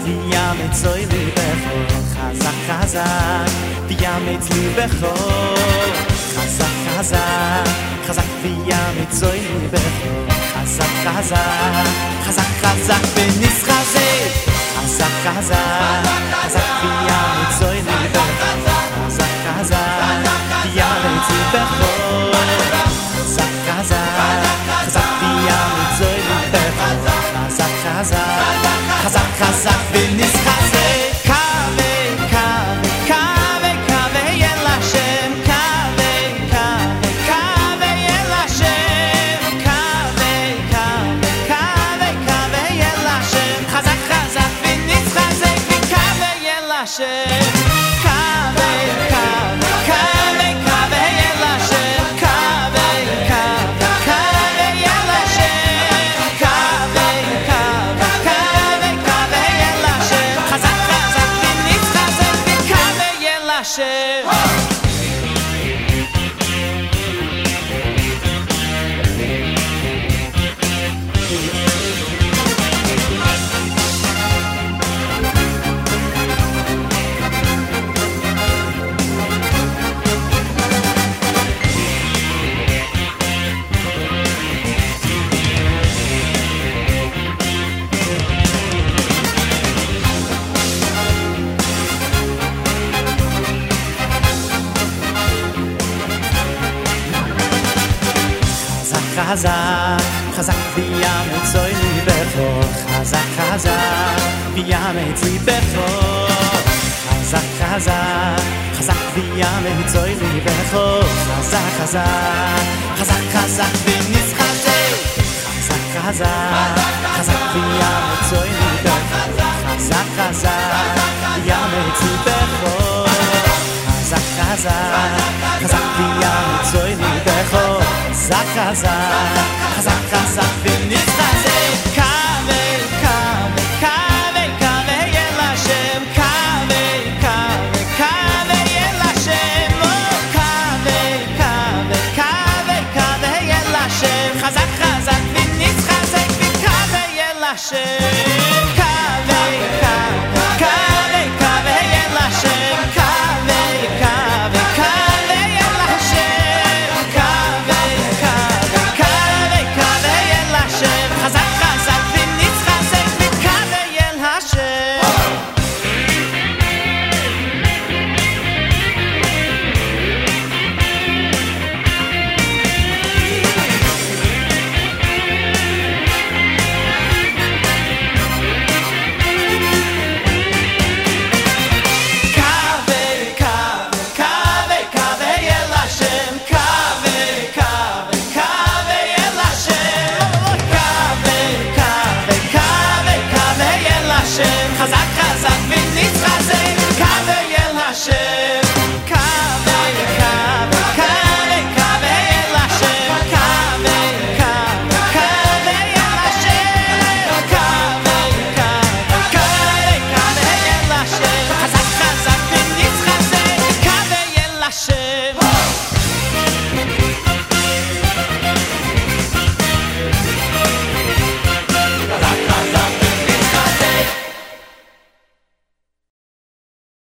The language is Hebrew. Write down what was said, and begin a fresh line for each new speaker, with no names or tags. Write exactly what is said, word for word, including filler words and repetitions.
ויאמץ אוי ליבךו חזק חזק ויאמץ ליבךו חזק חזק חזק ויאמץ אוי ליבךו חזק חזק חזק חזק ונסחזק חזק חזק חזק ויאמץ אוי ליבךו חזק חזק ויאמץ ליבךו חזק חזק חזק ויאמץ אוי ליבךו חזק חזק חזק חזק ונסחזק קווה קווה קווה קווה אל השם קווה קווה קווה אל השם קווה קווה קווה קווה אל השם חזק חזק ונסחזק וקווה אל השם קווה קווה קווה קווה אל השם קווה קווה קווה אל השם קווה קווה קווה קווה אל השם חזק חזק ונסחזק וקווה אל השם חזק חזק ויאמץ אוי ליבךו חזק חזק ויאמץ ליבךו חזק חזק חזק ויאמץ אוי ליבךו חזק חזק חזק חזק ונסחזק חזק חזק חזק ויאמץ אוי ליבךו חזק חזק ויאמץ ליבךו חזק חזק חזק ויאמץ אוי ליבךו חזק חזק חזק חזק ונסחזק קווה קווה קווה קווה אל השם קווה קווה קווה אל השם קווה קווה קווה קווה אל השם חזק חזק ונסחזק וקווה אל השם